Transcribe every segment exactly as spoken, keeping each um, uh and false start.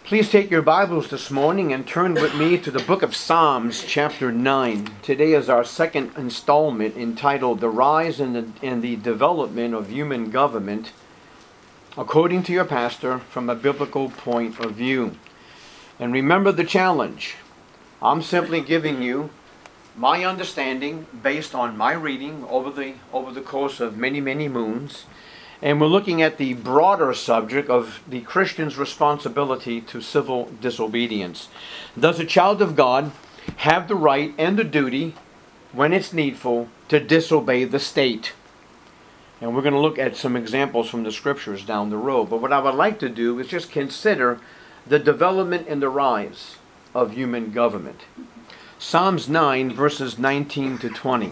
Please take your Bibles this morning and turn with me to the book of Psalms, chapter nine. Today is our second installment entitled The Rise and the, and the Development of Human Government, according to your pastor, from a biblical point of view. And remember the challenge. I'm simply giving you my understanding based on my reading over the, over the course of many, many moons. And we're looking at the broader subject of the Christian's responsibility to civil disobedience. Does a child of God have the right and the duty, when it's needful, to disobey the state? And we're going to look at some examples from the scriptures down the road. But what I would like to do is just consider the development and the rise of human government. Psalms nine, verses nineteen to twenty.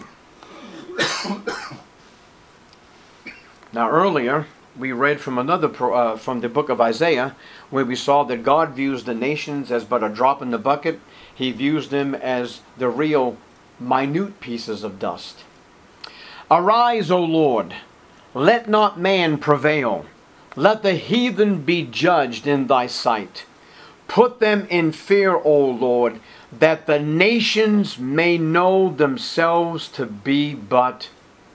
Now earlier, we read from another uh, from the book of Isaiah, where we saw that God views the nations as but a drop in the bucket. He views them as the real minute pieces of dust. Arise, O Lord, let not man prevail. Let the heathen be judged in thy sight. Put them in fear, O Lord, that the nations may know themselves to be but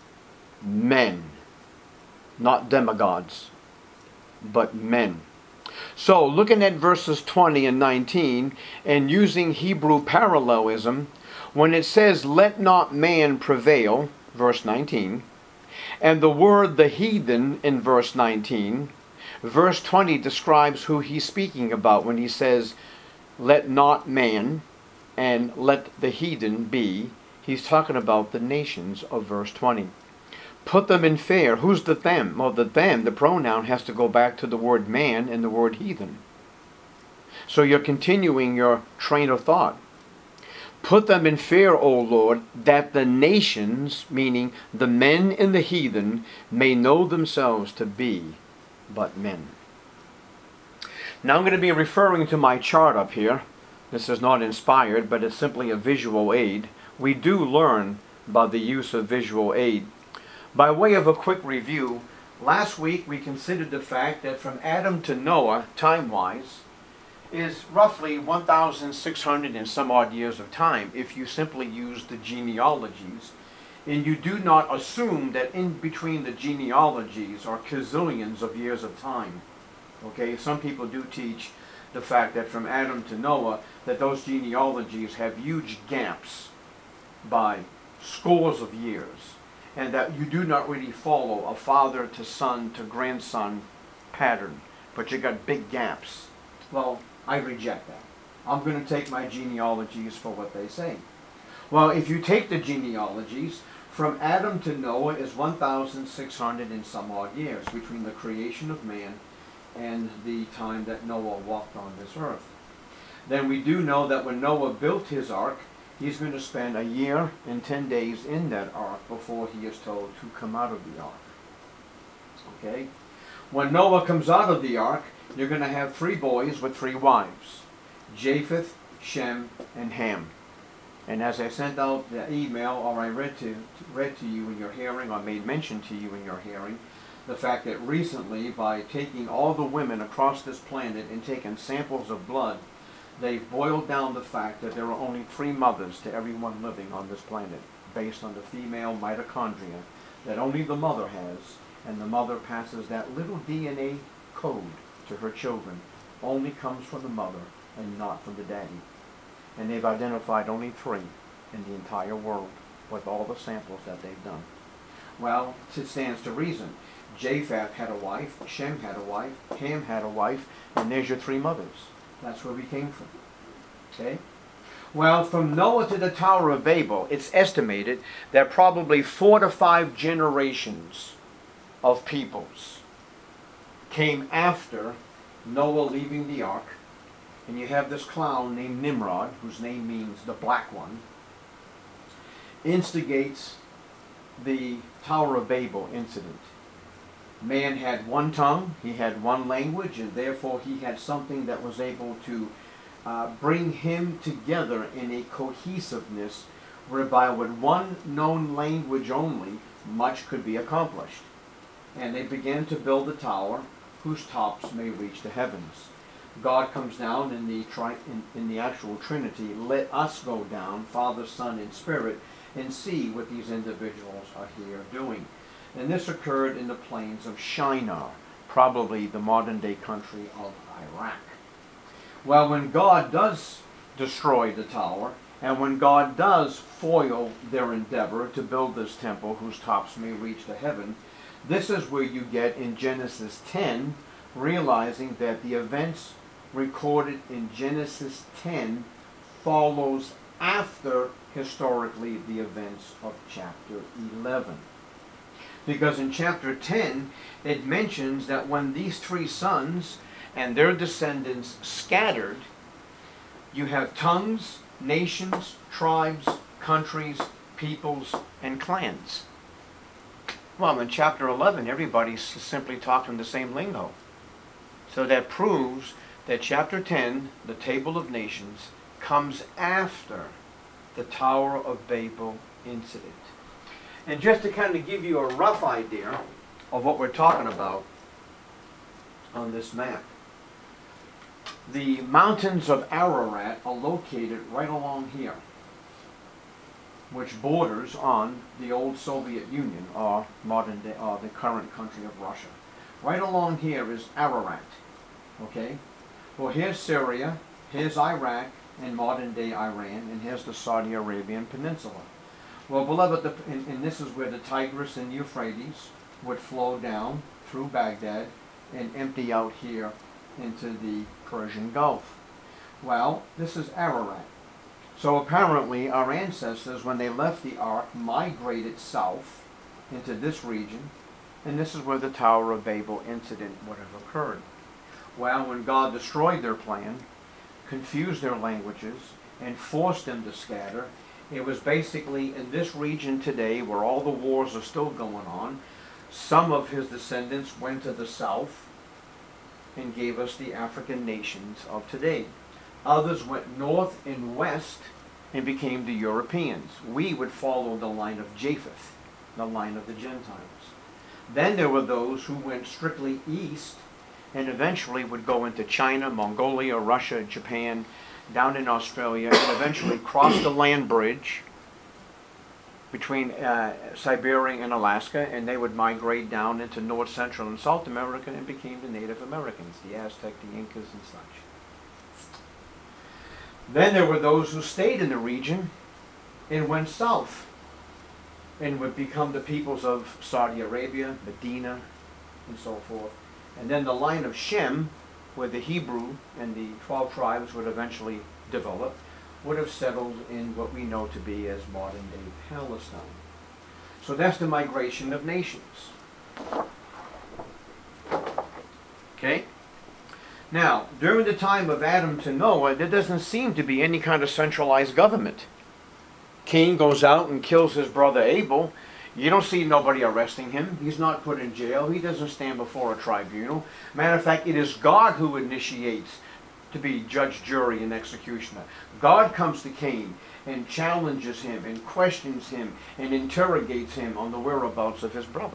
men. Not demigods, but men. So, looking at verses twenty and nineteen, and using Hebrew parallelism, when it says, let not man prevail, verse nineteen, and the word the heathen in verse nineteen, verse twenty describes who he's speaking about when he says, let not man, and let the heathen be. He's talking about the nations of verse twenty. Put them in fear. Who's the them? Well, the them, the pronoun, has to go back to the word man and the word heathen. So you're continuing your train of thought. Put them in fear, O Lord, that the nations, meaning the men and the heathen, may know themselves to be but men. Now I'm going to be referring to my chart up here. This is not inspired, but it's simply a visual aid. We do learn by the use of visual aid. By way of a quick review, last week we considered the fact that from Adam to Noah, time-wise, is roughly one thousand six hundred and some odd years of time if you simply use the genealogies. And you do not assume that in between the genealogies are gazillions of years of time. Okay, some people do teach the fact that from Adam to Noah, that those genealogies have huge gaps by scores of years. And that you do not really follow a father to son to grandson pattern, but you got big gaps. Well, I reject that. I'm going to take my genealogies for what they say. Well, if you take the genealogies, from Adam to Noah is one thousand six hundred and some odd years between the creation of man and the time that Noah walked on this earth. Then we do know that when Noah built his ark, he's going to spend a year and ten days in that ark before he is told to come out of the ark. Okay? When Noah comes out of the ark, you're going to have three boys with three wives. Japheth, Shem, and Ham. And as I sent out the email, or I read to, read to you in your hearing, or made mention to you in your hearing, the fact that recently, by taking all the women across this planet and taking samples of blood, they've boiled down the fact that there are only three mothers to everyone living on this planet, based on the female mitochondria that only the mother has, and the mother passes that little D N A code to her children, only comes from the mother and not from the daddy. And they've identified only three in the entire world with all the samples that they've done. Well, it stands to reason. Japheth had a wife, Shem had a wife, Ham had a wife, and there's your three mothers. That's where we came from. Okay? Well, from Noah to the Tower of Babel, it's estimated that probably four to five generations of peoples came after Noah leaving the ark. And you have this clown named Nimrod, whose name means the black one, instigates the Tower of Babel incident. Man had one tongue, he had one language, and therefore he had something that was able to uh, bring him together in a cohesiveness whereby with one known language only, much could be accomplished. And they began to build a tower whose tops may reach the heavens. God comes down in the tri- in, in the actual Trinity. Let us go down, Father, Son, and Spirit, and see what these individuals are here doing. And this occurred in the plains of Shinar, probably the modern-day country of Iraq. Well, when God does destroy the tower, and when God does foil their endeavor to build this temple whose tops may reach to heaven, this is where you get in Genesis ten, realizing that the events recorded in Genesis ten follows after, historically, the events of chapter eleven. Because in chapter ten, it mentions that when these three sons and their descendants scattered, you have tongues, nations, tribes, countries, peoples, and clans. Well, in chapter eleven, everybody's simply talking the same lingo. So that proves that chapter ten, the Table of Nations, comes after the Tower of Babel incident. And just to kind of give you a rough idea of what we're talking about on this map, the mountains of Ararat are located right along here, which borders on the old Soviet Union, or modern day, or the current country of Russia. Right along here is Ararat. Okay? Well, here's Syria, here's Iraq, and modern day Iran, and here's the Saudi Arabian Peninsula. Well, beloved, the, and, and this is where the Tigris and Euphrates would flow down through Baghdad and empty out here into the Persian Gulf. Well, this is Ararat. So apparently our ancestors, when they left the ark, migrated south into this region, and this is where the Tower of Babel incident would have occurred. Well, when God destroyed their plan, confused their languages, and forced them to scatter, it was basically in this region today where all the wars are still going on. Some of his descendants went to the south and gave us the African nations of today. Others went north and west and became the Europeans. We would follow the line of Japheth, the line of the Gentiles. Then there were those who went strictly east and eventually would go into China, Mongolia, Russia, Japan, down in Australia, and eventually cross the land bridge between uh, Siberia and Alaska, and they would migrate down into North, Central, and South America and became the Native Americans, the Aztec, the Incas, and such. Then there were those who stayed in the region and went south and would become the peoples of Saudi Arabia, Medina, and so forth. And then the line of Shem, where the Hebrew and the twelve tribes would eventually develop, would have settled in what we know to be as modern-day Palestine. So that's the migration of nations. Okay? Now, during the time of Adam to Noah, there doesn't seem to be any kind of centralized government. Cain goes out and kills his brother Abel. You don't see nobody arresting him. He's not put in jail. He doesn't stand before a tribunal. Matter of fact, it is God who initiates to be judge, jury, and executioner. God comes to Cain and challenges him and questions him and interrogates him on the whereabouts of his brother.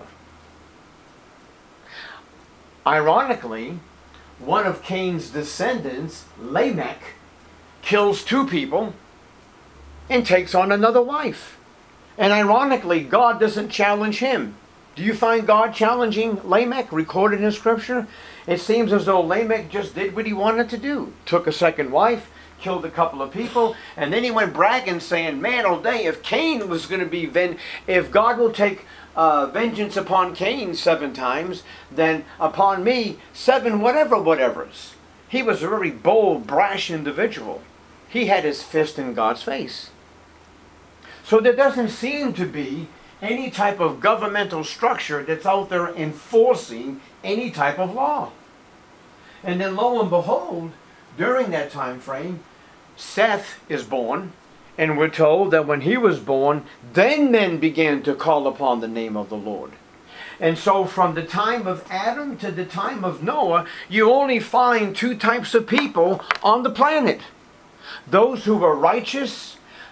Ironically, one of Cain's descendants, Lamech, kills two people and takes on another wife. And ironically, God doesn't challenge him. Do you find God challenging Lamech recorded in Scripture? It seems as though Lamech just did what he wanted to do. Took a second wife, killed a couple of people, and then he went bragging saying, man, oh day, if Cain was going to be, ven- if God will take uh, vengeance upon Cain seven times, then upon me, seven whatever whatevers. He was a very bold, brash individual. He had his fist in God's face. So there doesn't seem to be any type of governmental structure that's out there enforcing any type of law. And then lo and behold, during that time frame, Seth is born, and we're told that when he was born, then men began to call upon the name of the Lord. And so from the time of Adam to the time of Noah, you only find two types of people on the planet. Those who were righteous,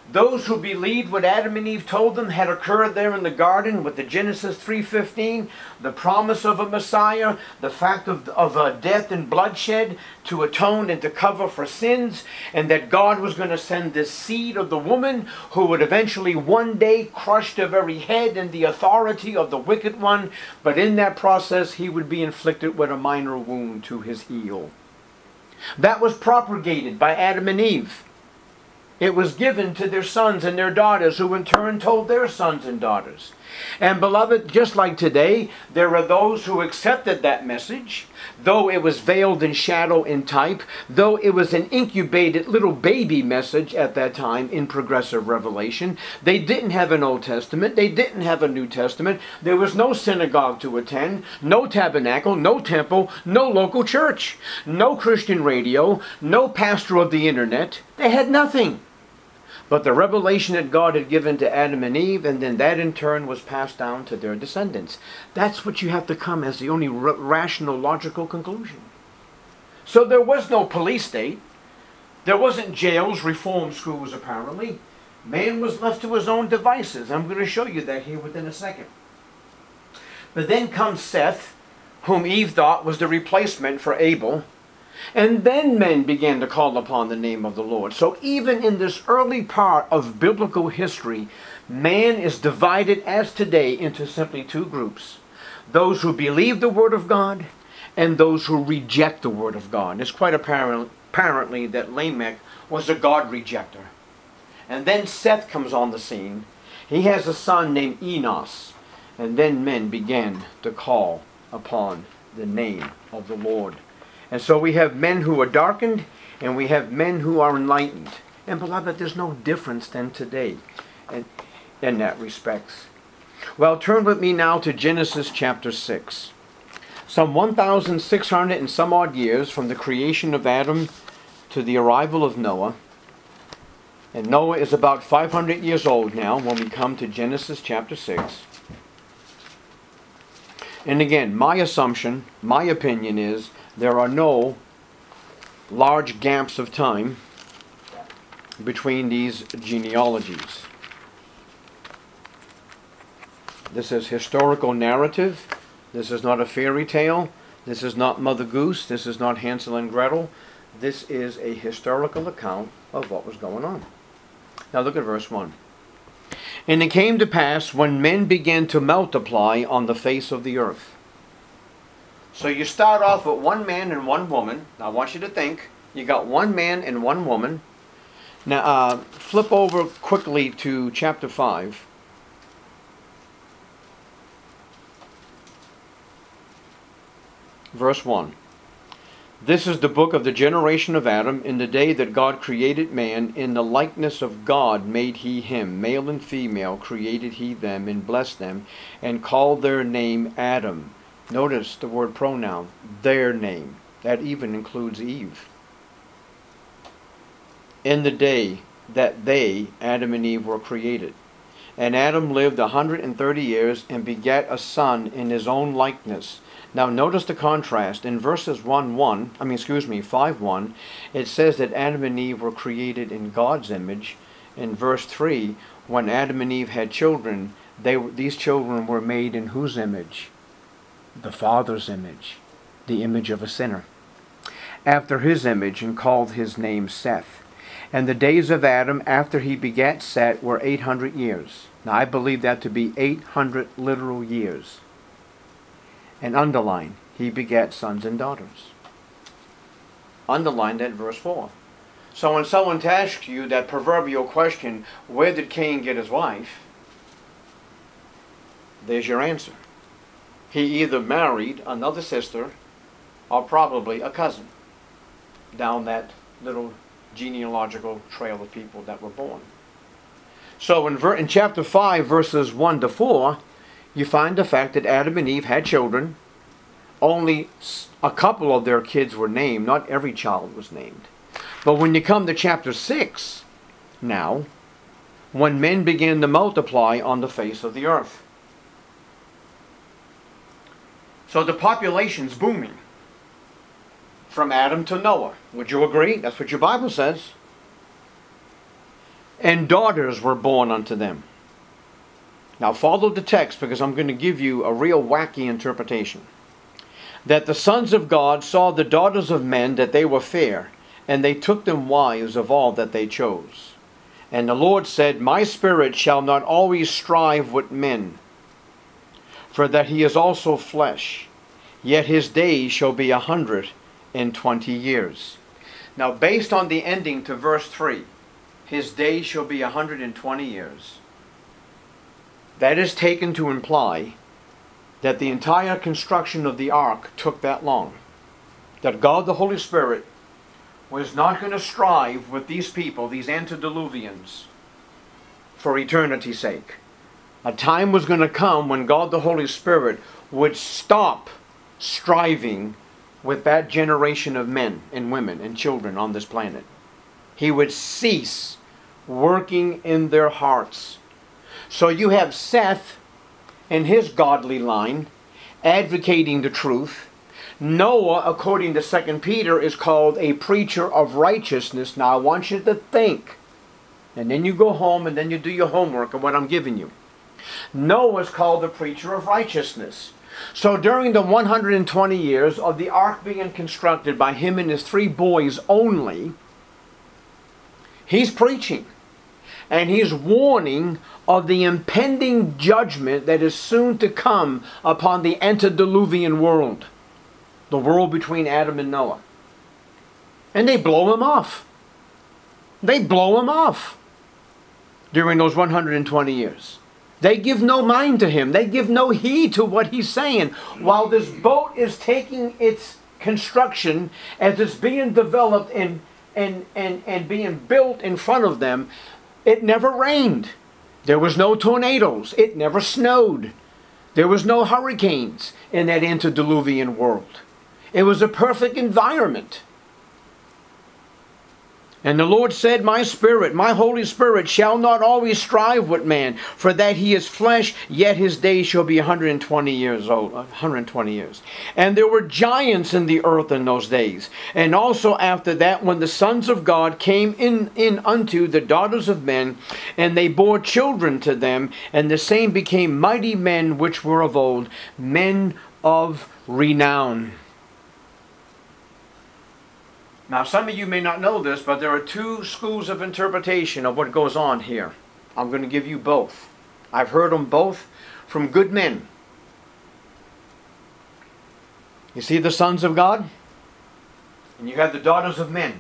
Those who believed what Adam and Eve told them had occurred there in the garden with the Genesis three fifteen, the promise of a Messiah, the fact of, of uh, death and bloodshed to atone and to cover for sins, and that God was going to send this seed of the woman who would eventually one day crush the very head and the authority of the wicked one, but in that process he would be inflicted with a minor wound to his heel. That was propagated by Adam and Eve. It was given to their sons and their daughters, who in turn told their sons and daughters. And beloved, just like today, there are those who accepted that message, though it was veiled in shadow and type, though it was an incubated little baby message at that time in progressive revelation. They didn't have an Old Testament. They didn't have a New Testament. There was no synagogue to attend, no tabernacle, no temple, no local church, no Christian radio, no pastor of the internet. They had nothing but the revelation that God had given to Adam and Eve, and then that in turn was passed down to their descendants. That's what you have to come as the only r- rational, logical conclusion. So there was no police state. There wasn't jails, reform schools, apparently. Man was left to his own devices. I'm going to show you that here within a second. But then comes Seth, whom Eve thought was the replacement for Abel. And then men began to call upon the name of the Lord. So even in this early part of biblical history, man is divided as today into simply two groups. Those who believe the Word of God and those who reject the Word of God. It's quite apparent, apparently that Lamech was a God rejecter. And then Seth comes on the scene. He has a son named Enos. And then men began to call upon the name of the Lord. And so we have men who are darkened, and we have men who are enlightened. And beloved, there's no difference than today in, in that respects. Well, turn with me now to Genesis chapter six. Some one thousand six hundred and some odd years from the creation of Adam to the arrival of Noah. And Noah is about five hundred years old now when we come to Genesis chapter six. And again, my assumption, my opinion is, there are no large gaps of time between these genealogies. This is historical narrative. This is not a fairy tale. This is not Mother Goose. This is not Hansel and Gretel. This is a historical account of what was going on. Now look at verse one. And it came to pass when men began to multiply on the face of the earth. So you start off with one man and one woman. Now I want you to think. You got one man and one woman. Now uh, flip over quickly to chapter five. Verse one. This is the book of the generation of Adam. In the day that God created man, in the likeness of God made he him. Male and female created he them, and blessed them, and called their name Adam. Notice the word pronoun, their name. That even includes Eve. In the day that they, Adam and Eve, were created. And Adam lived a hundred and thirty years and begat a son in his own likeness. Now notice the contrast. In verses one one, I mean excuse me, five one, it says that Adam and Eve were created in God's image. In verse three, when Adam and Eve had children, they these children were made in whose image? The Father's image, the image of a sinner, after his image, and called his name Seth. And the days of Adam after he begat Seth were eight hundred years. Now I believe that to be eight hundred literal years. And underline, he begat sons and daughters. Underline that verse four. So when someone asks you that proverbial question, where did Cain get his wife? There's your answer. He either married another sister or probably a cousin down that little genealogical trail of people that were born. So in, ver- in chapter five, verses one to four, you find the fact that Adam and Eve had children. Only a couple of their kids were named. Not every child was named. But when you come to chapter six, now, when men began to multiply on the face of the earth. So the population's booming. From Adam to Noah. Would you agree? That's what your Bible says. and daughters were born unto them. Now follow the text, because I'm going to give you a real wacky interpretation. That the sons of God saw the daughters of men, that they were fair, and they took them wives of all that they chose. And the Lord said, My spirit shall not always strive with men, for that he is also flesh, yet his days shall be a hundred and twenty years. Now, based on the ending to verse three, his days shall be a hundred and twenty years. That is taken to imply that the entire construction of the ark took that long. That God the Holy Spirit was not going to strive with these people, these antediluvians, for eternity's sake. A time was going to come when God the Holy Spirit would stop striving with that generation of men and women and children on this planet. He would cease working in their hearts. So you have Seth and his godly line advocating the truth. Noah, according to Second Peter, is called a preacher of righteousness. Now I want you to think, and then you go home and then you do your homework of what I'm giving you. Noah is called the preacher of righteousness. So during the one hundred twenty years of the ark being constructed by him and his three boys only, he's preaching. And he's warning of the impending judgment that is soon to come upon the antediluvian world. The world between Adam and Noah. And they blow him off. They blow him off during those one hundred twenty years. They give no mind to him. They give no heed to what he's saying. While this boat is taking its construction, as it's being developed and, and, and, and being built in front of them, it never rained. There was no tornadoes. It never snowed. There was no hurricanes in that antediluvian world. It was a perfect environment. And the Lord said, My spirit, my Holy Spirit, shall not always strive with man, for that he is flesh, yet his days shall be one hundred twenty years old. one hundred twenty years. And there were giants in the earth in those days. And also after that, when the sons of God came in, in unto the daughters of men, and they bore children to them, and the same became mighty men which were of old, men of renown. Now, some of you may not know this, but there are two schools of interpretation of what goes on here. I'm going to give you both. I've heard them both from good men. You see the sons of God? And you have the daughters of men.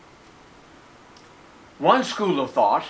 One school of thought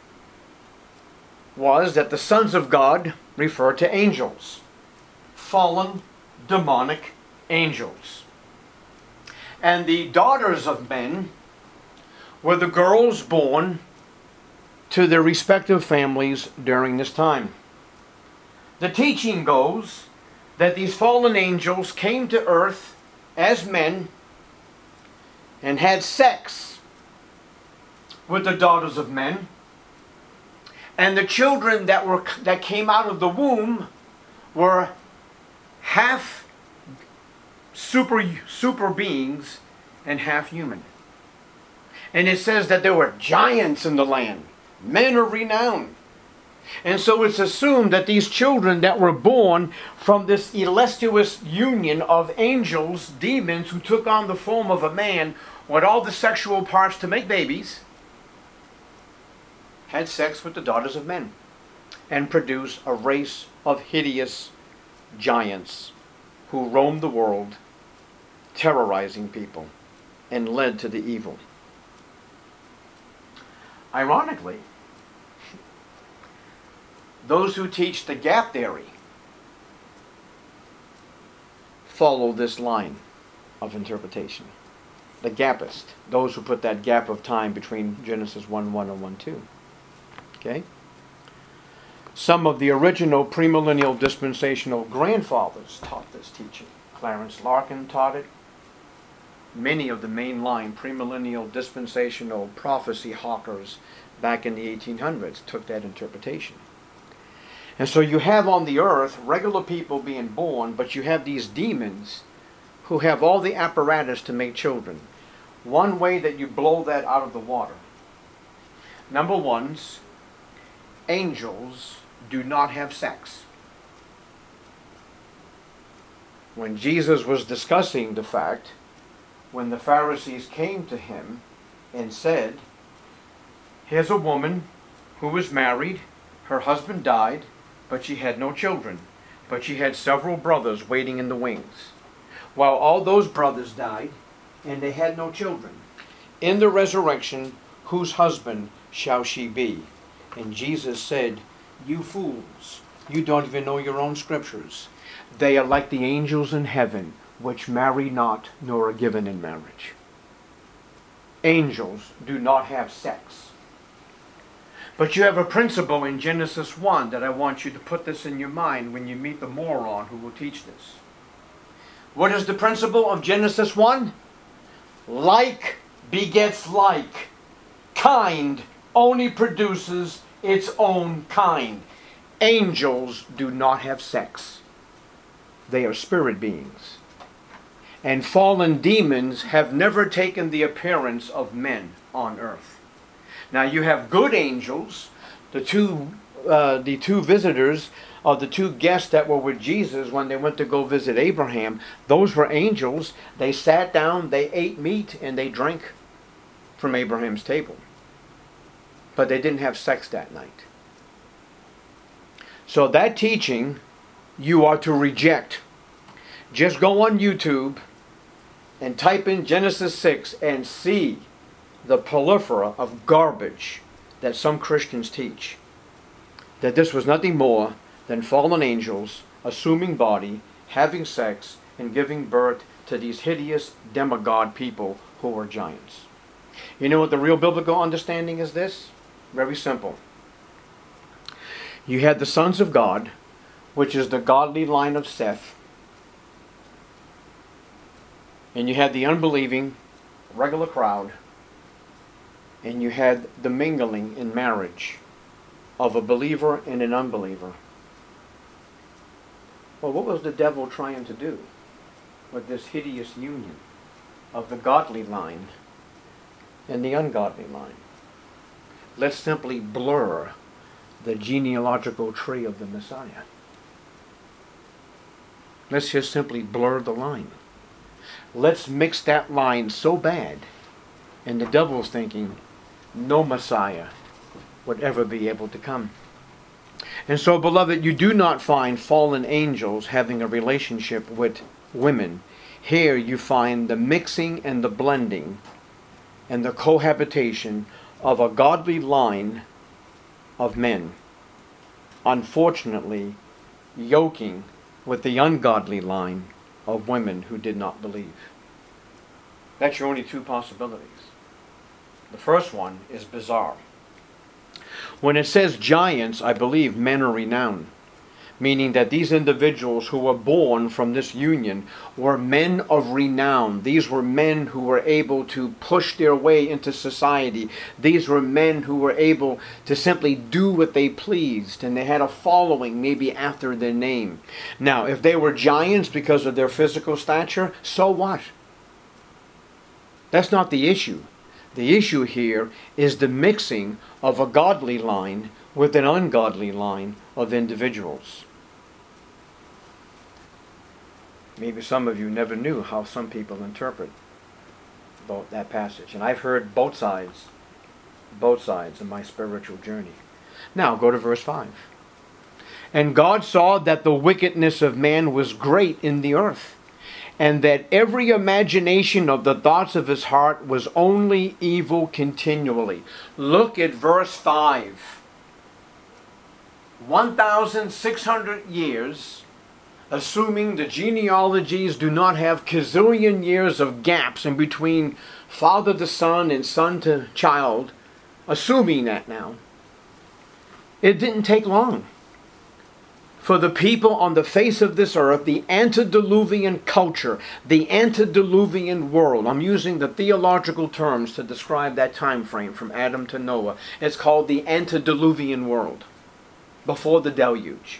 was that the sons of God refer to angels. Fallen, demonic angels. And the daughters of men were the girls born to their respective families during this time. The teaching goes that these fallen angels came to earth as men and had sex with the daughters of men. And the children that were that came out of the womb were half super super beings and half human. And it says that there were giants in the land, men of renown. And so it's assumed that these children that were born from this illustrious union of angels, demons, who took on the form of a man with all the sexual parts to make babies, had sex with the daughters of men and produced a race of hideous giants who roamed the world, terrorizing people, and led to the evil. Ironically, those who teach the gap theory follow this line of interpretation. The gapist, those who put that gap of time between Genesis one one and one two. Okay? Some of the original premillennial dispensational grandfathers taught this teaching. Clarence Larkin taught it. Many of the mainline premillennial dispensational prophecy hawkers back in the eighteen hundreds took that interpretation. And so you have on the earth regular people being born, but you have these demons who have all the apparatus to make children. One way that you blow that out of the water, Number one, angels do not have sex. When Jesus was discussing the fact, when the Pharisees came to him and said, here's a woman who was married, her husband died, but she had no children, but she had several brothers waiting in the wings. While all those brothers died, and they had no children, in the resurrection, whose husband shall she be? And Jesus said, you fools, you don't even know your own scriptures. They are like the angels in heaven, which marry not, nor are given in marriage. Angels do not have sex. But you have a principle in Genesis one that I want you to put this in your mind when you meet the moron who will teach this. What is the principle of Genesis one? Like begets like. Kind only produces its own kind. Angels do not have sex. They are spirit beings. And fallen demons have never taken the appearance of men on earth. Now you have good angels, the two, uh, the two visitors of the two guests that were with Jesus when they went to go visit Abraham. Those were angels. They sat down, they ate meat, and they drank from Abraham's table. But they didn't have sex that night. So that teaching you are to reject. Just go on YouTube and type in Genesis six and see the plethora of garbage that some Christians teach. That this was nothing more than fallen angels assuming body, having sex, and giving birth to these hideous demigod people who were giants. You know what the real biblical understanding is this? Very simple. You had the sons of God, which is the godly line of Seth, and you had the unbelieving regular crowd, and you had the mingling in marriage of a believer and an unbeliever. Well, what was the devil trying to do with this hideous union of the godly line and the ungodly line? Let's simply blur the genealogical tree of the Messiah. Let's just simply blur the line. Let's mix that line so bad, and the devil's thinking no Messiah would ever be able to come. And so, beloved, you do not find fallen angels having a relationship with women. Here you find the mixing and the blending and the cohabitation of a godly line of men, unfortunately yoking with the ungodly line of women who did not believe. That's your only two possibilities. The first one is bizarre. When it says giants, I believe men are renowned, meaning that these individuals who were born from this union were men of renown. These were men who were able to push their way into society. These were men who were able to simply do what they pleased, and they had a following maybe after their name. Now, if they were giants because of their physical stature, so what? That's not the issue. The issue here is the mixing of a godly line with an ungodly line of individuals. Maybe some of you never knew how some people interpret both that passage. And I've heard both sides, both sides of my spiritual journey. Now go to verse five. And God saw that the wickedness of man was great in the earth, and that every imagination of the thoughts of his heart was only evil continually. Look at verse five. one thousand six hundred years, assuming the genealogies do not have gazillion years of gaps in between father to son and son to child, assuming that now, it didn't take long for the people on the face of this earth, the antediluvian culture, the antediluvian world. I'm using the theological terms to describe that time frame from Adam to Noah. It's called the antediluvian world, before the deluge.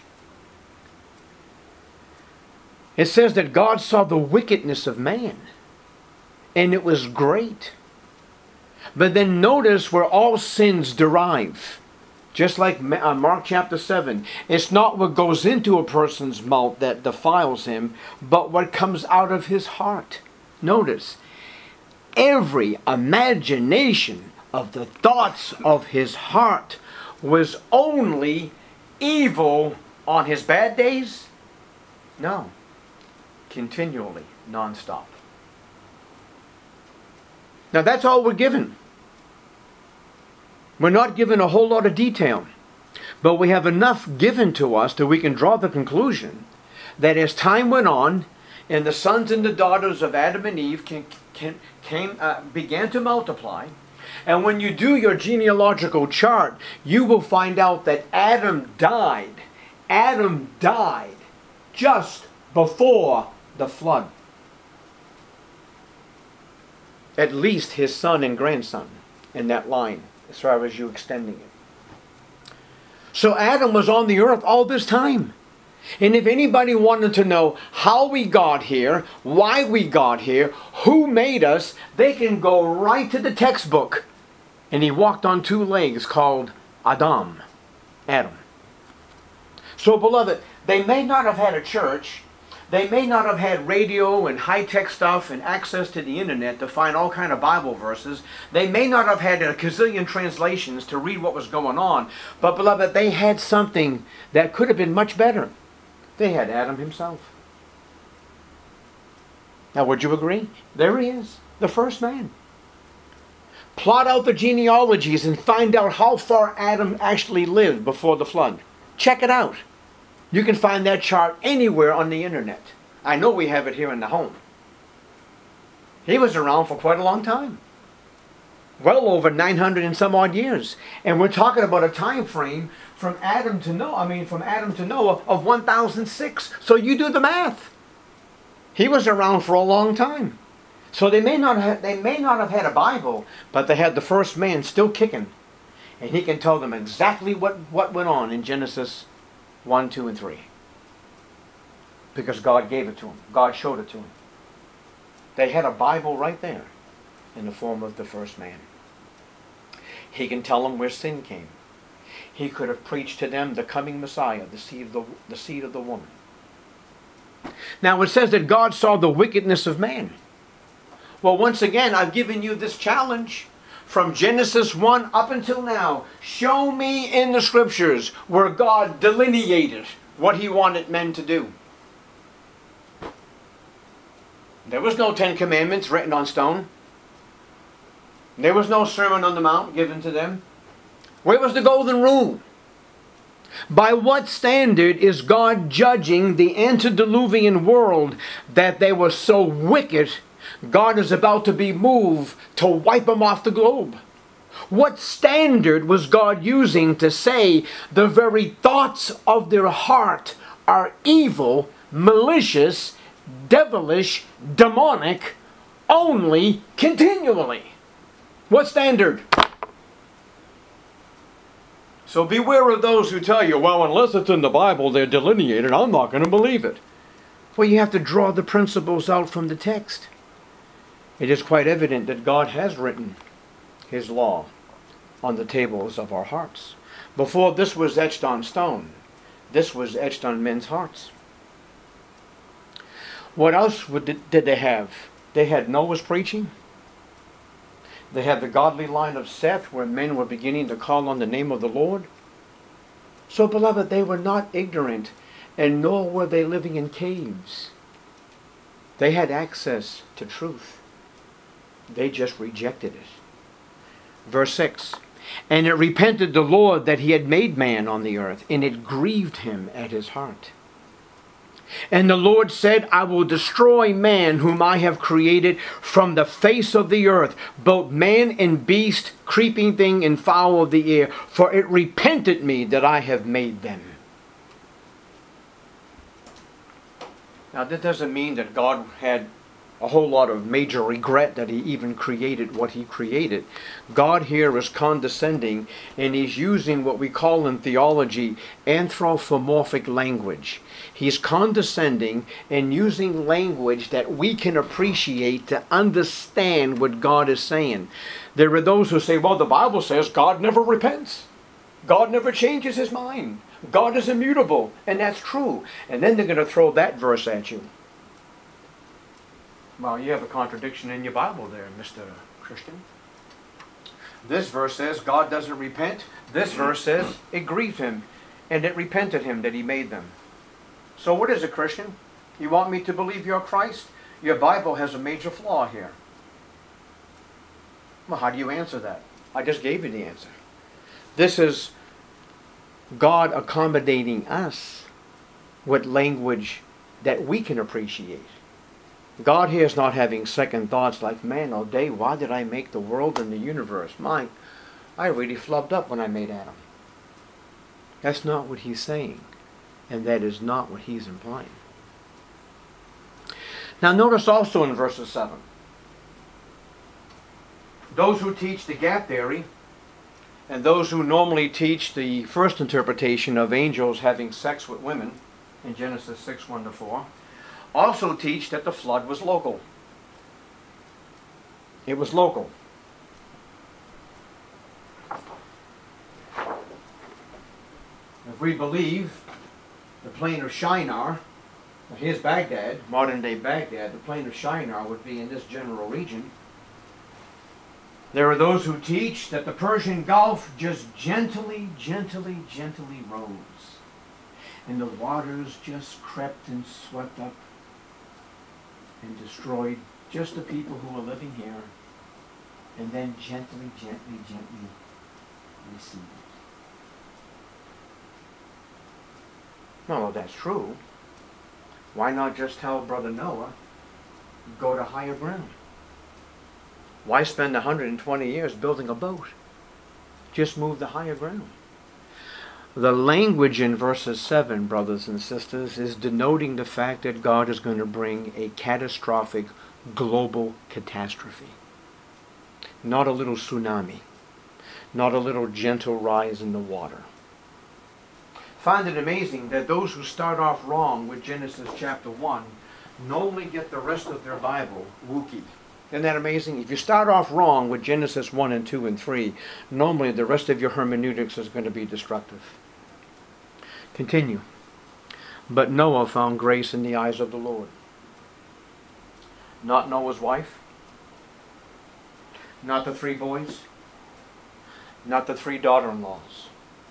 It says that God saw the wickedness of man, and it was great. But then notice where all sins derive. Just like Mark chapter seven. It's not what goes into a person's mouth that defiles him, but what comes out of his heart. Notice, every imagination of the thoughts of his heart was only evil on his bad days? No. Continually, non-stop. Now that's all we're given. We're not given a whole lot of detail, but we have enough given to us that we can draw the conclusion that as time went on, and the sons and the daughters of Adam and Eve can, can, came, uh, began to multiply, and when you do your genealogical chart, you will find out that Adam died. Adam died just before the flood. At least his son and grandson in that line, as far as you extending it. So Adam was on the earth all this time. And if anybody wanted to know how we got here, why we got here, who made us, they can go right to the textbook. And he walked on two legs called Adam. Adam. So beloved, they may not have had a church. They may not have had radio and high-tech stuff and access to the internet to find all kind of Bible verses. They may not have had a gazillion translations to read what was going on. But beloved, they had something that could have been much better. They had Adam himself. Now would you agree? There he is, the first man. Plot out the genealogies and find out how far Adam actually lived before the flood. Check it out. You can find that chart anywhere on the internet. I know we have it here in the home. He was around for quite a long time. Well over nine hundred and some odd years. And we're talking about a time frame from Adam to Noah, I mean from Adam to Noah of one thousand six. So you do the math. He was around for a long time. So they may not have, they may not have had a Bible, but they had the first man still kicking. And he can tell them exactly what, what went on in Genesis one, two, and three. Because God gave it to him. God showed it to him. They had a Bible right there in the form of the first man. He can tell them where sin came. He could have preached to them the coming Messiah, the seed of the, the seed of the woman. Now it says that God saw the wickedness of man. Well, once again, I've given you this challenge. From Genesis one up until now, show me in the scriptures where God delineated what he wanted men to do. There was no Ten Commandments written on stone. There was no Sermon on the Mount given to them. Where was the golden rule? By what standard is God judging the antediluvian world that they were so wicked God is about to be moved to wipe them off the globe? What standard was God using to say the very thoughts of their heart are evil, malicious, devilish, demonic, only continually? What standard? So beware of those who tell you, well, unless it's in the Bible, they're delineated, I'm not going to believe it. Well, you have to draw the principles out from the text. It is quite evident that God has written his law on the tables of our hearts. Before this was etched on stone, this was etched on men's hearts. What else did they have? They had Noah's preaching. They had the godly line of Seth, where men were beginning to call on the name of the Lord. So, beloved, they were not ignorant, and nor were they living in caves. They had access to truth. They just rejected it. Verse six, and it repented the Lord that he had made man on the earth, and it grieved him at his heart. And the Lord said, I will destroy man whom I have created from the face of the earth, both man and beast, creeping thing and fowl of the air, for it repented me that I have made them. Now that doesn't mean that God had a whole lot of major regret that he even created what he created. God here is condescending, and he's using what we call in theology anthropomorphic language. He's condescending and using language that we can appreciate to understand what God is saying. There are those who say, well, the Bible says God never repents. God never changes his mind. God is immutable, and that's true. And then they're going to throw that verse at you. Well, you have a contradiction in your Bible there, Mister Christian. This verse says God doesn't repent. This verse says it grieved him, and it repented him that he made them. So what is it, Christian? You want me to believe you're Christ? Your Bible has a major flaw here. Well, how do you answer that? I just gave you the answer. This is God accommodating us with language that we can appreciate. God here is not having second thoughts like, man, oh day, why did I make the world and the universe? My, I really flubbed up when I made Adam. That's not what he's saying. And that is not what he's implying. Now notice also in verses seven. Those who teach the gap theory, and those who normally teach the first interpretation of angels having sex with women, in Genesis six, one to four, also teach that the flood was local. It was local. If we believe the plain of Shinar, here's Baghdad, modern day Baghdad, the plain of Shinar would be in this general region. There are those who teach that the Persian Gulf just gently, gently, gently rose. And the waters just crept and swept up and destroyed just the people who were living here, and then gently, gently, gently receded. No, that's true. Why not just tell Brother Noah, go to higher ground? Why spend one hundred twenty years building a boat? Just move to higher ground. The language in verses seven, brothers and sisters, is denoting the fact that God is going to bring a catastrophic global catastrophe. Not a little tsunami. Not a little gentle rise in the water. Find it amazing that those who start off wrong with Genesis chapter one normally get the rest of their Bible wookie. Isn't that amazing? If you start off wrong with Genesis one and two and three, normally the rest of your hermeneutics is going to be destructive. Continue. But Noah found grace in the eyes of the Lord. Not Noah's wife. Not the three boys. Not the three daughter-in-laws.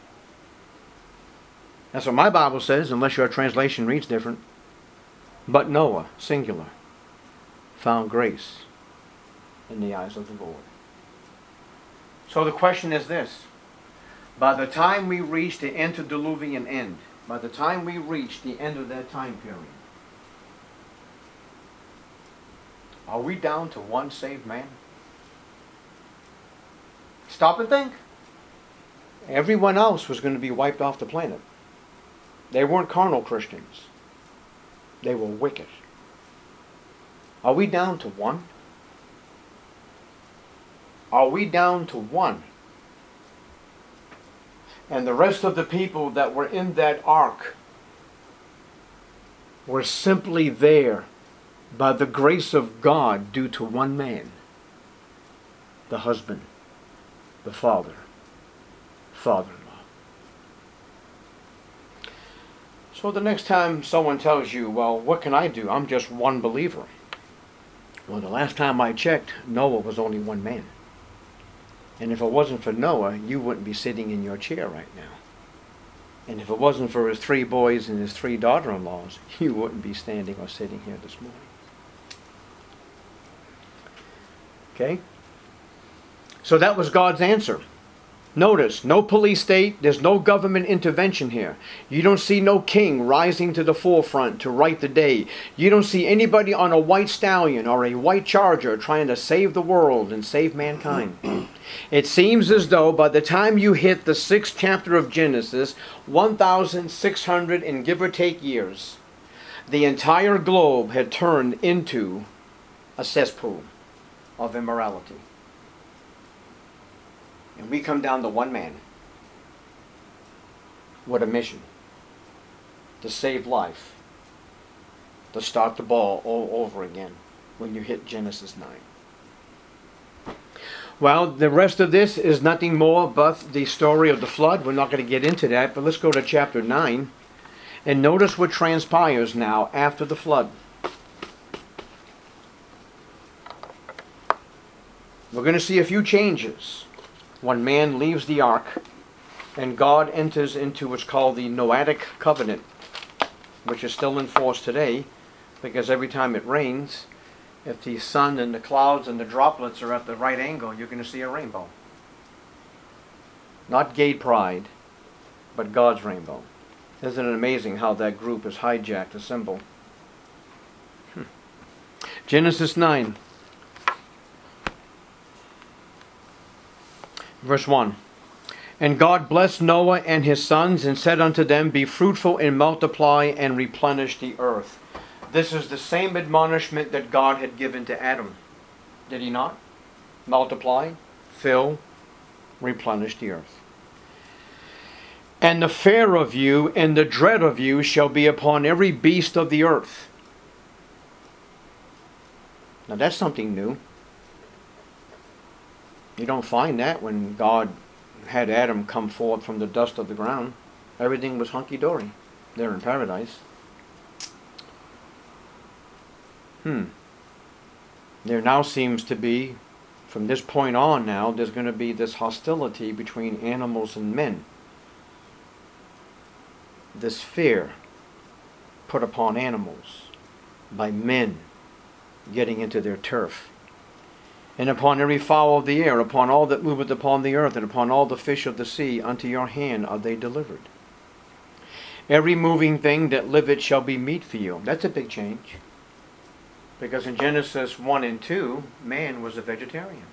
That's what my Bible says, unless your translation reads different. But Noah, singular, found grace in the eyes of the Lord. So the question is this. By the time we reach the antediluvian end, by the time we reach the end of that time period, are we down to one saved man? Stop and think. Everyone else was going to be wiped off the planet. They weren't carnal Christians. They were wicked. Are we down to one? Are we down to one? And the rest of the people that were in that ark were simply there by the grace of God due to one man, the husband, the father, father-in-law. So the next time someone tells you, well, what can I do? I'm just one believer. Well, the last time I checked, Noah was only one man. And if it wasn't for Noah, you wouldn't be sitting in your chair right now. And if it wasn't for his three boys and his three daughter-in-laws, you wouldn't be standing or sitting here this morning. Okay? So that was God's answer. Notice, no police state, there's no government intervention here. You don't see no king rising to the forefront to right the day. You don't see anybody on a white stallion or a white charger trying to save the world and save mankind. It seems as though by the time you hit the sixth chapter of Genesis, one thousand six hundred and give or take years, the entire globe had turned into a cesspool of immorality. And we come down to one man with a mission to save life, to start the ball all over again when you hit Genesis nine. Well, the rest of this is nothing more but the story of the flood. We're not going to get into that, but let's go to chapter nine and notice what transpires now after the flood. We're going to see a few changes when man leaves the ark and God enters into what's called the Noahic covenant, which is still in force today, because every time it rains, if the sun and the clouds and the droplets are at the right angle, you're going to see a rainbow. Not gay pride, but God's rainbow. Isn't it amazing how that group has hijacked a symbol? Hmm. Genesis nine. Verse one. And God blessed Noah and his sons and said unto them, Be fruitful and multiply and replenish the earth. This is the same admonishment that God had given to Adam. Did he not? Multiply, fill, replenish the earth. And the fear of you and the dread of you shall be upon every beast of the earth. Now that's something new. You don't find that when God had Adam come forth from the dust of the ground. Everything was hunky-dory there in paradise. Hmm. There now seems to be, from this point on now, there's going to be this hostility between animals and men. This fear put upon animals by men getting into their turf. And upon every fowl of the air, upon all that moveth upon the earth, and upon all the fish of the sea, unto your hand are they delivered. Every moving thing that liveth shall be meat for you. That's a big change. Because in Genesis one and two, man was a vegetarian.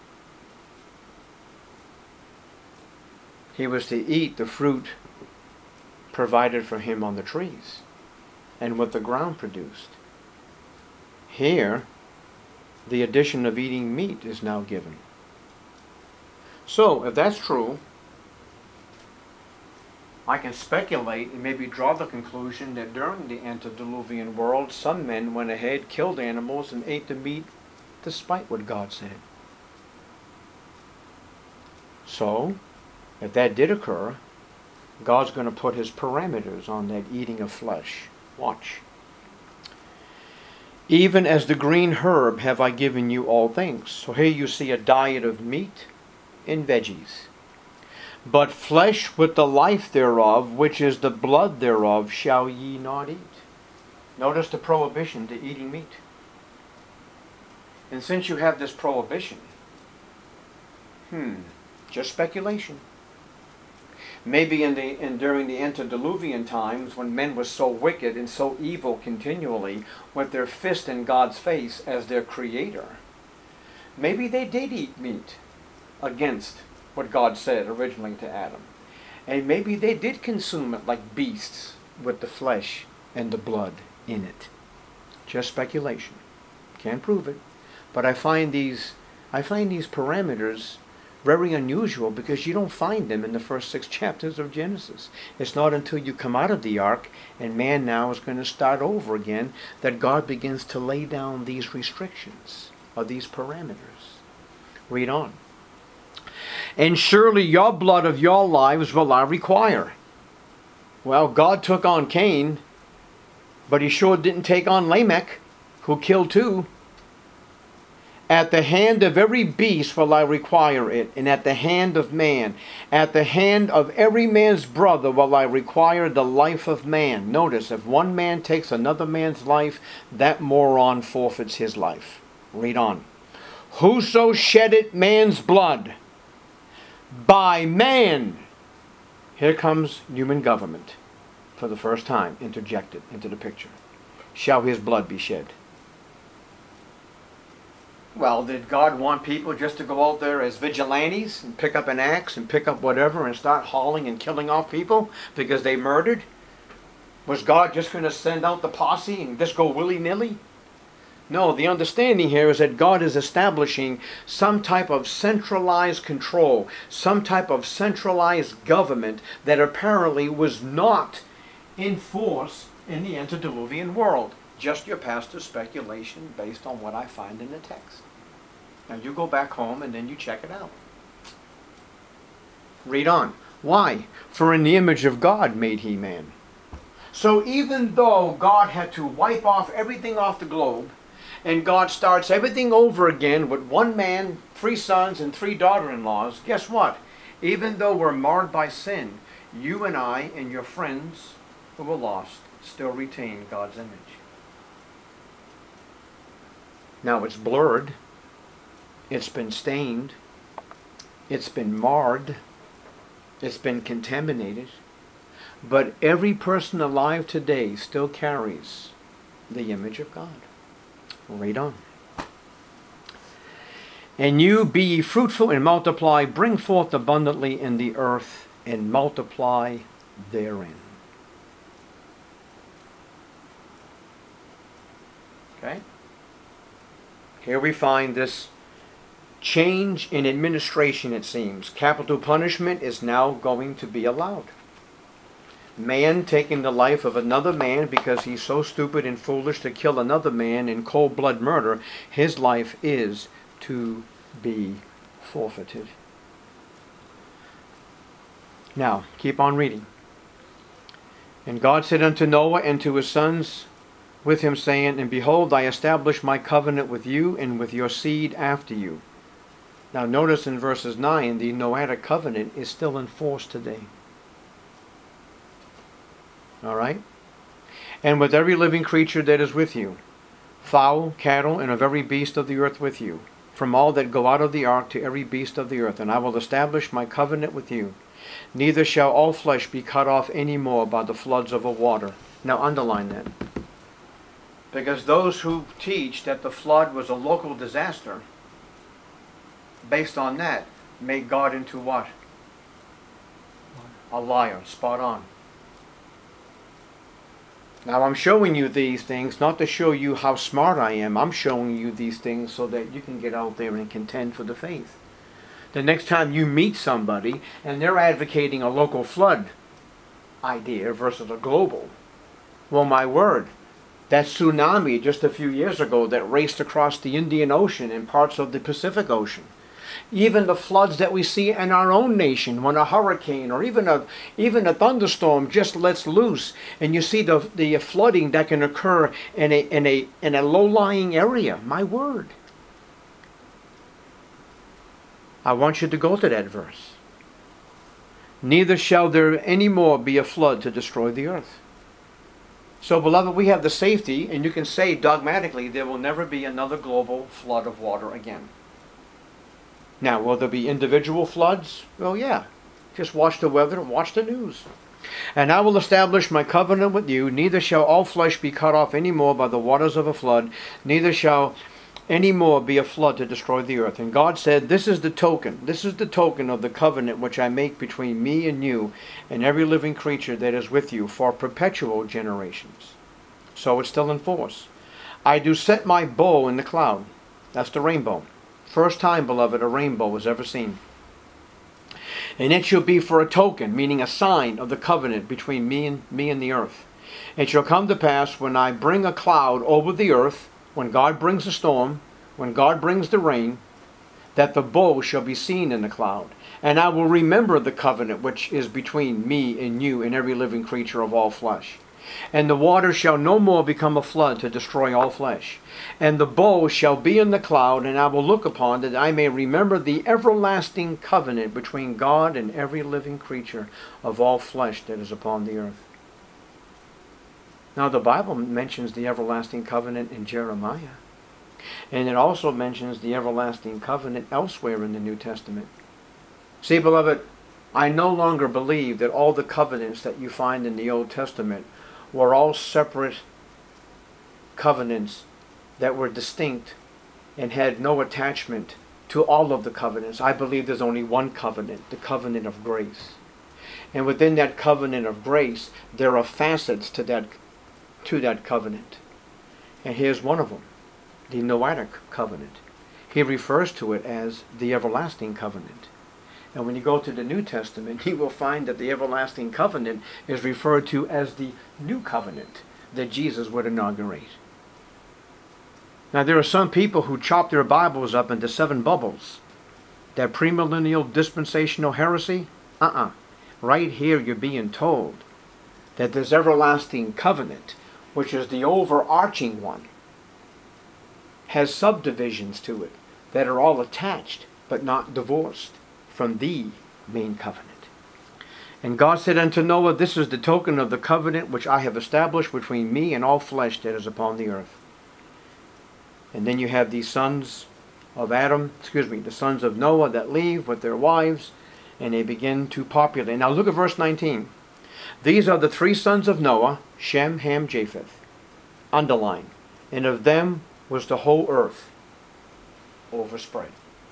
He was to eat the fruit provided for him on the trees and what the ground produced. Here, the addition of eating meat is now given. So, if that's true, I can speculate and maybe draw the conclusion that during the antediluvian world, some men went ahead, killed animals, and ate the meat despite what God said. So, if that did occur, God's going to put his parameters on that eating of flesh. Watch. Even as the green herb have I given you all things. So here you see a diet of meat and veggies. But flesh with the life thereof, which is the blood thereof, shall ye not eat. Notice the prohibition to eating meat. And since you have this prohibition, hmm, just speculation. Maybe in the in during the antediluvian times, when men were so wicked and so evil continually, with their fist in God's face as their creator, maybe they did eat meat against what God said originally to Adam. And maybe they did consume it like beasts with the flesh and the blood in it. Just speculation. Can't prove it. But I find these I find these parameters very unusual because you don't find them in the first six chapters of Genesis. It's not until you come out of the ark and man now is going to start over again that God begins to lay down these restrictions or these parameters. Read on. And surely your blood of your lives will I require. Well, God took on Cain, but he sure didn't take on Lamech, who killed two. At the hand of every beast will I require it, and at the hand of man. At the hand of every man's brother will I require the life of man. Notice, if one man takes another man's life, that moron forfeits his life. Read on. Whoso sheddeth man's blood, by man. Here comes human government for the first time interjected into the picture. Shall his blood be shed? Well, did God want people just to go out there as vigilantes and pick up an axe and pick up whatever and start hauling and killing off people because they murdered? Was God just going to send out the posse and just go willy-nilly? No, the understanding here is that God is establishing some type of centralized control, some type of centralized government that apparently was not in force in the antediluvian world. Just your pastor's speculation based on what I find in the text. Now you go back home and then you check it out. Read on. Why? For in the image of God made he man. So even though God had to wipe off everything off the globe, and God starts everything over again with one man, three sons, and three daughter-in-laws, guess what? Even though we're marred by sin, you and I and your friends who were lost still retain God's image. Now it's blurred, it's been stained, it's been marred, it's been contaminated, but every person alive today still carries the image of God. Read on. And you be ye fruitful and multiply, bring forth abundantly in the earth, and multiply therein. Okay? Here we find this change in administration, it seems. Capital punishment is now going to be allowed. Man taking the life of another man because he's so stupid and foolish to kill another man in cold blood murder, his life is to be forfeited. Now, keep on reading. And God said unto Noah and to his sons with him, saying, And behold, I establish my covenant with you and with your seed after you. Now notice in verses nine, the Noahic covenant is still in force today. All right? And with every living creature that is with you, fowl, cattle, and of every beast of the earth with you, from all that go out of the ark to every beast of the earth. And I will establish my covenant with you. Neither shall all flesh be cut off any more by the floods of a water. Now underline that. Because those who teach that the flood was a local disaster, based on that, make God into what? A liar. Spot on. Now I'm showing you these things not to show you how smart I am. I'm showing you these things so that you can get out there and contend for the faith. The next time you meet somebody and they're advocating a local flood idea versus a global, well, my word, that tsunami just a few years ago that raced across the Indian Ocean and parts of the Pacific Ocean, even the floods that we see in our own nation when a hurricane or even a even a thunderstorm just lets loose, and you see the the flooding that can occur in a in a in a low-lying area. My word. I want you to go to that verse. Neither shall there any more be a flood to destroy the earth. So, beloved, we have the safety, and you can say dogmatically there will never be another global flood of water again. Now, will there be individual floods? Well, yeah. Just watch the weather and watch the news. And I will establish my covenant with you. Neither shall all flesh be cut off any more by the waters of a flood. Neither shall any more be a flood to destroy the earth. And God said, This is the token. This is the token of the covenant which I make between me and you and every living creature that is with you for perpetual generations. So it's still in force. I do set my bow in the cloud. That's the rainbow. First time, beloved, a rainbow was ever seen. And it shall be for a token, meaning a sign of the covenant between me and me and the earth. It shall come to pass when I bring a cloud over the earth, when God brings a storm, when God brings the rain, that the bow shall be seen in the cloud. And I will remember the covenant which is between me and you and every living creature of all flesh. And the water shall no more become a flood to destroy all flesh. And the bow shall be in the cloud, and I will look upon that I may remember the everlasting covenant between God and every living creature of all flesh that is upon the earth. Now the Bible mentions the everlasting covenant in Jeremiah. And it also mentions the everlasting covenant elsewhere in the New Testament. See, beloved, I no longer believe that all the covenants that you find in the Old Testament were all separate covenants that were distinct and had no attachment to all of the covenants. I believe there's only one covenant, the covenant of grace. And within that covenant of grace, there are facets to that, to that covenant. And here's one of them. the Noahic covenant. He refers to it as the everlasting covenant. And when you go to the New Testament, you will find that the everlasting covenant is referred to as the new covenant that Jesus would inaugurate. Now, there are some people who chop their Bibles up into seven bubbles. That premillennial dispensational heresy, uh-uh. Right here you're being told that this everlasting covenant, which is the overarching one, has subdivisions to it that are all attached but not divorced from the main covenant. And God said unto Noah, this is the token of the covenant which I have established between me and all flesh that is upon the earth. And then you have these sons of Adam, excuse me, the sons of Noah that leave with their wives, and they begin to populate. Now look at verse nineteen. These are the three sons of Noah, Shem, Ham, Japheth. Underline. And of them was the whole earth overspread.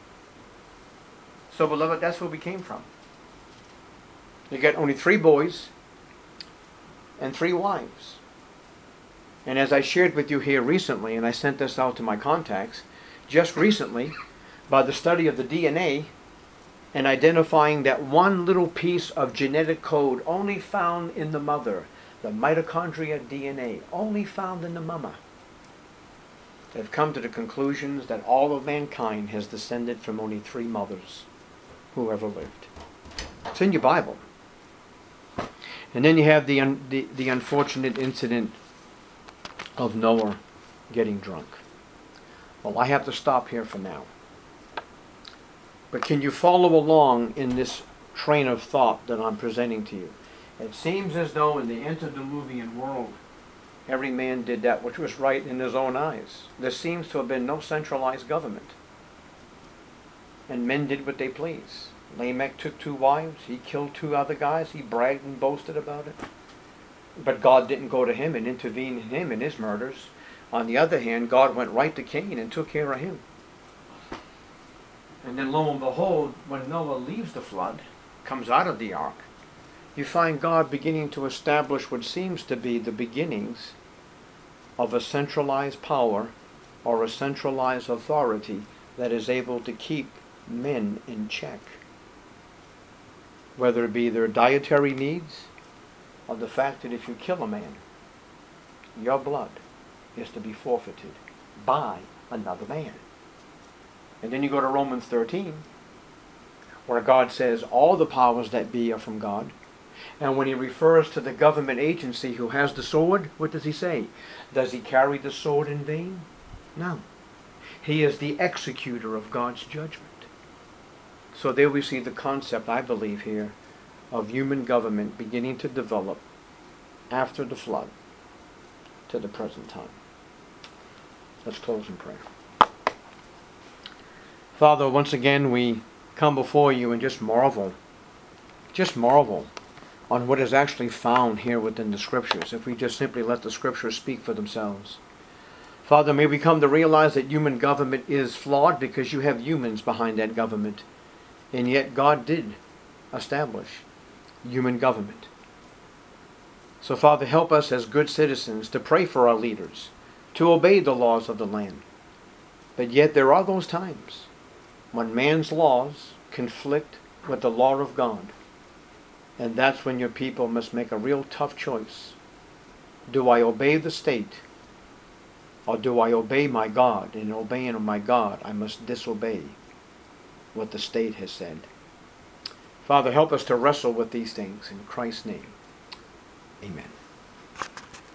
So, beloved, that's where we came from. You get only three boys and three wives. And as I shared with you here recently, and I sent this out to my contacts, just recently, by the study of the D N A, and identifying that one little piece of genetic code only found in the mother, the mitochondria D N A, only found in the mama, they've come to the conclusions that all of mankind has descended from only three mothers who ever lived. It's in your Bible. And then you have the, un, the, the unfortunate incident of Noah getting drunk. Well, I have to stop here for now. But can you follow along in this train of thought that I'm presenting to you? It seems as though in the antediluvian world, every man did that which was right in his own eyes. There seems to have been no centralized government. And men did what they pleased. Lamech took two wives. He killed two other guys. He bragged and boasted about it. But God didn't go to him and intervene in him in his murders. On the other hand, God went right to Cain and took care of him. And then lo and behold, when Noah leaves the flood, comes out of the ark, you find God beginning to establish what seems to be the beginnings of a centralized power or a centralized authority that is able to keep men in check. Whether it be their dietary needs or the fact that if you kill a man, your blood is to be forfeited by another man. And then you go to Romans thirteen, where God says all the powers that be are from God. And when he refers to the government agency who has the sword, what does he say? Does he carry the sword in vain? No. He is the executor of God's judgment. So there we see the concept, I believe here, of human government beginning to develop after the flood to the present time. Let's close in prayer. Father, once again we come before you and just marvel, just marvel on what is actually found here within the Scriptures, if we just simply let the Scriptures speak for themselves. Father, may we come to realize that human government is flawed because you have humans behind that government. And yet God did establish human government. So Father, help us as good citizens to pray for our leaders, to obey the laws of the land. But yet there are those times when man's laws conflict with the law of God. And that's when your people must make a real tough choice. Do I obey the state? Or do I obey my God? And in obeying my God, I must disobey what the state has said. Father, help us to wrestle with these things in Christ's name. Amen.